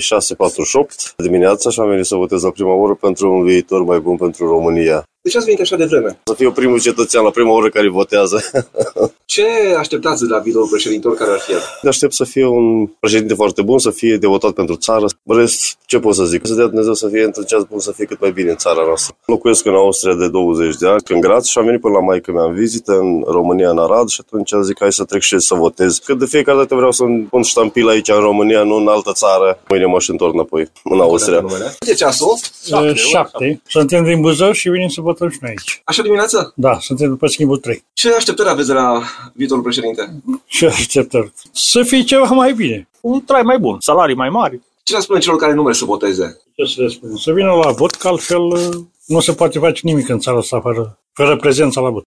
6:48 dimineața și am venit să votez la prima oră pentru un viitor mai bun pentru România. De ce ați venit așa de vreme? Să fiu primul cetățean la prima oră care votează. Ce așteptați de la viitorul președinte, care ar fi el? Aștept să fie un președinte foarte bun, să fie devotat pentru țară. Rest, ce pot să zic? Să dea Dumnezeu să fie într-un ceas bun, să fie cât mai bine în țara noastră. Locuiesc în Austria de 20 de ani, în Graz, și am venit până la maică mea în vizită în România, în Arad, și atunci zic hai să trec și să votez. Că de fiecare dată vreau să-mi pun ștampila aici în România, nu în altă țară. Mâine mă întorc înapoi, în Austria. Ce ceasul? 7. Suntem din Buzău și venim să votăm și noi aici. Așa dimineața? Da, suntem după schimbul 3. Ce așteptări aveți de la viitorul președinte? Ce așteptări? Să fie ceva mai bine. Un trai mai bun, salarii mai mari. Ce le spune celor care nu merg să voteze? Ce să le spun? Să vină la vot, că altfel nu se poate face nimic în țara asta fără prezența la vot.